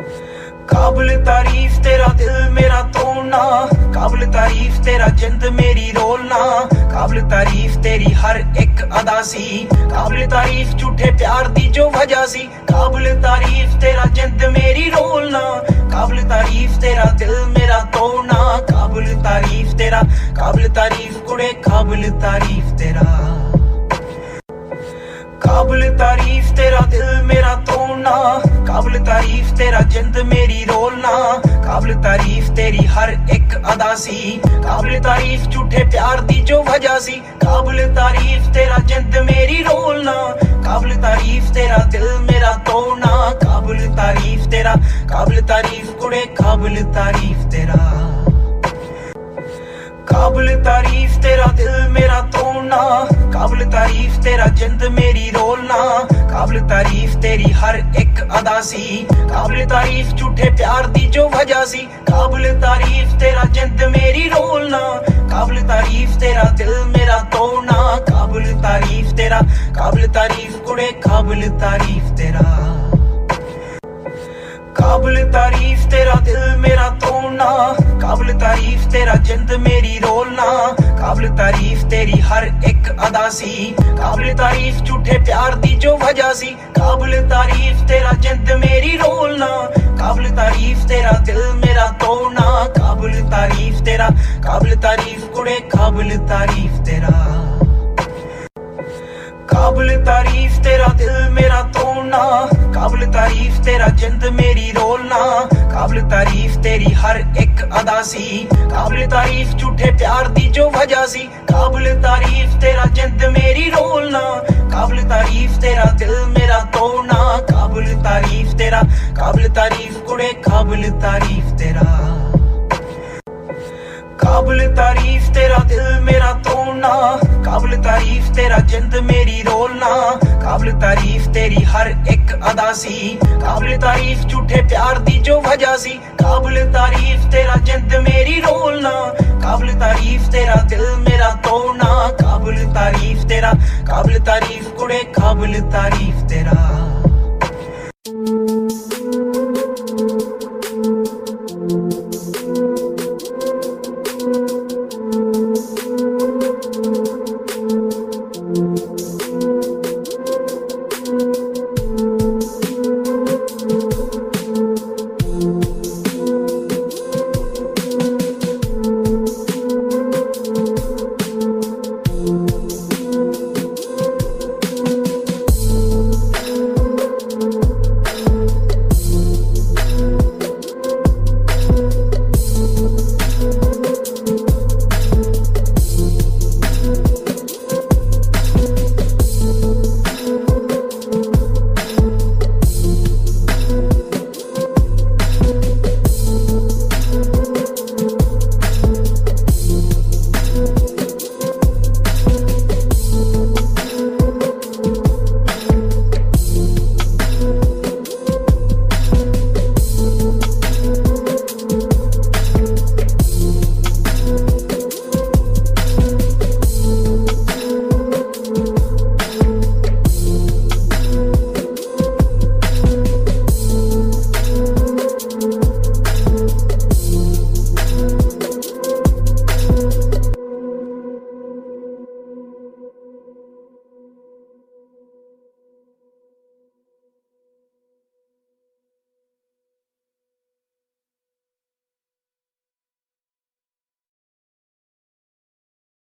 काबिल तारीफ तेरा दिल मेरा तोड़ना, काबिल तारीफ तेरा जिंद मेरी रोलना, काबिल तारीफ तेरी हर एक अदा सी, काबिल तारीफ झूठे प्यार दी जो वजह सी, काबिल तारीफ तेरा जिंद मेरी रोलना, काबिल तारीफ तेरा दिल मेरा तोड़ना, काबिल तारीफ तेरा, काबिल तारीफ कुड़े काबिल तारीफ तेरा, काबिल तारीफ तेरा दिल मेरा तोड़ना, काबिल तारीफ तेरा जिंद मेरी रोलना, काबिल तारीफ तेरी हर एक अदा सी, काबिल तारीफ झूठे प्यार दी जो वजह सी, काबिल तारीफ तेरा जिंद मेरी रोलना, काबिल तारीफ तेरा दिल मेरा तोड़ना, काबिल तारीफ तेरा, काबिल तारीफ कुड़े काबिल तारीफ तेरा, काबिल तारीफ तेरा दिल मेरा तोड़ना, काबिल तारीफ तेरा जिंद मेरी रोलना, काबिल तारीफ तेरी हर एक अदा सी, काबिल तारीफ झूठे प्यार दी जो वजह सी, काबिल तारीफ तेरा जिंद मेरी रोलना, काबिल तारीफ तेरा दिल मेरा तोड़ना, काबिल तारीफ तेरा, काबिल तारीफ कुड़े काबिल तारीफ तेरा, काबिल तारीफ तेरा दिल मेरा तोड़ना, काबिल तारीफ तेरा जिंद मेरी रोलना, काबिल तारीफ तेरी हर एक अदा सी, काबिल तारीफ झूठे प्यार दी जो वजह सी, काबिल तारीफ तेरा जिंद मेरी रोलना, काबिल तारीफ तेरा दिल मेरा तोड़ना, काबिल तारीफ तेरा, काबिल तारीफ कुड़े काबिल तारीफ तेरा, काबिल तारीफ तेरा दिल मेरा तोड़ना, काबिल तारीफ तेरा जिंद मेरी रोलना, काबिल तारीफ तेरी हर एक अदा सी, काबिल तारीफ झूठे प्यार दी जो वजह सी, काबिल तारीफ तेरा जिंद मेरी रोलना, काबिल तारीफ तेरा दिल मेरा तोड़ना, काबिल तारीफ तेरा, काबिल तारीफ कुड़े काबिल तारीफ तेरा, काबिल तारीफ तेरा दिल मेरा तोड़ना, काबिल तारीफ तेरा जिंद मेरी रोलना, काबिल तारीफ तेरी हर एक अदा सी, काबिल तारीफ झूठे प्यार दी जो वजह सी, काबिल तारीफ तेरा जिंद मेरी रोलना, काबिल तारीफ तेरा दिल मेरा तोड़ना, काबिल तारीफ तेरा, काबिल तारीफ कुड़े काबिल तारीफ तेरा।